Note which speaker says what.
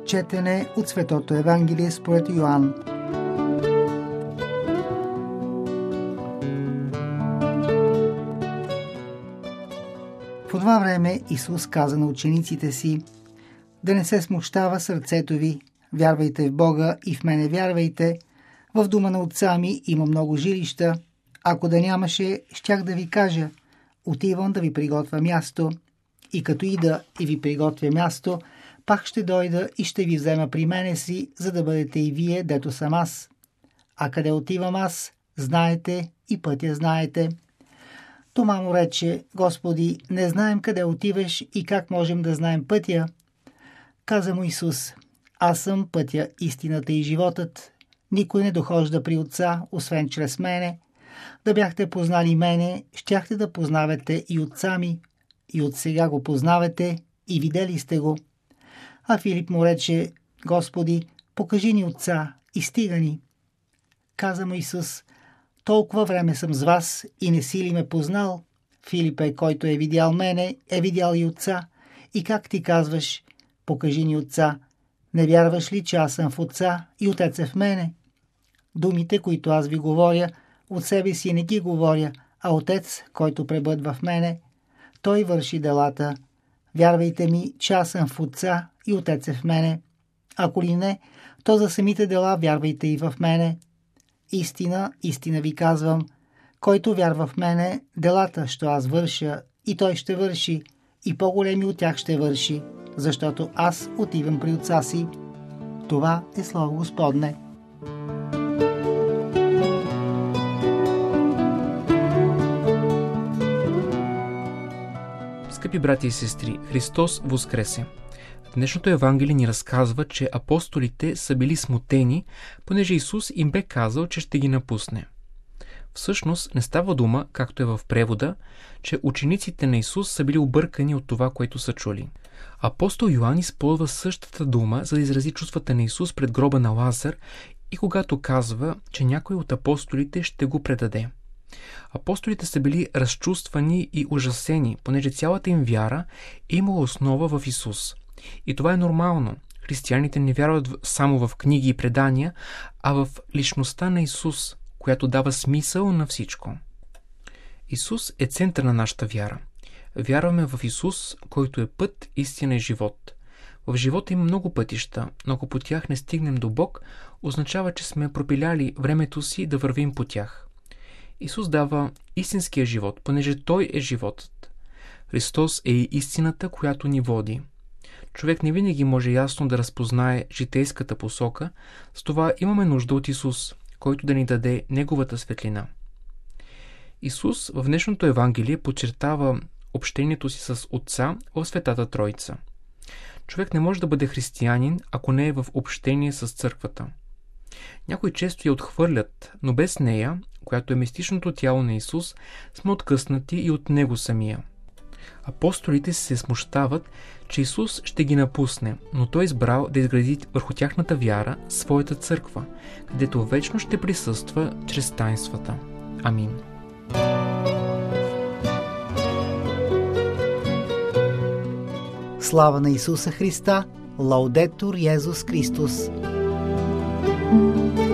Speaker 1: Четене от Светото Евангелие според Йоан. В това време Исус каза на учениците си: да не се смущава сърцето ви, вярвайте в Бога и в мене вярвайте. В дома на отца ми има много жилища. Ако да нямаше, щях да ви кажа: отивам да ви приготвя място. И като ида и ви приготвя място, пак ще дойда и ще ви взема при мене си, за да бъдете и вие, дето съм аз. А къде отивам аз, знаете и пътя знаете. Тома му рече: Господи, не знаем къде отиваш и как можем да знаем пътя. Каза му Исус: аз съм пътя, истината и животът. Никой не дохожда при Отца, освен чрез мене. Да бяхте познали мене, щяхте да познавате и Отца ми. И от сега го познавате и видели сте го. А Филип му рече: Господи, покажи ни Отца и стига ни. Каза му Исус: толкова време съм с вас и не си ли ме познал? Филипе, който е видял мене, е видял и Отца. И как ти казваш: покажи ни Отца? Не вярваш ли, че аз съм в Отца и Отец е в мене? Думите, които аз ви говоря, от себе си не ги говоря, а Отец, който пребъдва в мене, Той върши делата. Вярвайте ми, че аз съм в Отца и Отец е в мене. Ако ли не, то за самите дела вярвайте и в мене. Истина, истина ви казвам, който вярва в мене, делата, що аз върша, и той ще върши, и по-големи от тях ще върши, защото аз отивам при Отца си. Това е Слово Господне.
Speaker 2: Скъпи брати и сестри, Христос воскресе! Днешното Евангелие ни разказва, че апостолите са били смутени, понеже Исус им бе казал, че ще ги напусне. Всъщност не става дума, както е в превода, че учениците на Исус са били объркани от това, което са чули. Апостол Йоан използва същата дума, за да изрази чувствата на Исус пред гроба на Лазар и когато казва, че някой от апостолите ще го предаде. Апостолите са били разчувствани и ужасени, понеже цялата им вяра е имала основа в Исус. И това е нормално. Християните не вярват само в книги и предания, а в личността на Исус, която дава смисъл на всичко. Исус е център на нашата вяра. Вярваме в Исус, който е път, истина и живот. В живота има много пътища, но ако по тях не стигнем до Бог, означава, че сме пропиляли времето си да вървим по тях. Исус дава истинския живот, понеже Той е животът. Христос е и истината, която ни води. Човек не винаги може ясно да разпознае житейската посока, с това имаме нужда от Исус, който да ни даде Неговата светлина. Исус в днешното Евангелие подчертава общението си с Отца в Светата Троица. Човек не може да бъде християнин, ако не е в общение с църквата. Някои често я отхвърлят, но без нея, която е мистичното тяло на Исус, сме откъснати и от Него самия. Апостолите се смущават, че Исус ще ги напусне, но Той е избрал да изгради върху тяхната вяра своята църква, където вечно ще присъства чрез таинствата. Амин.
Speaker 1: Слава на Исуса Христа! Лаудетур Йезус Христос!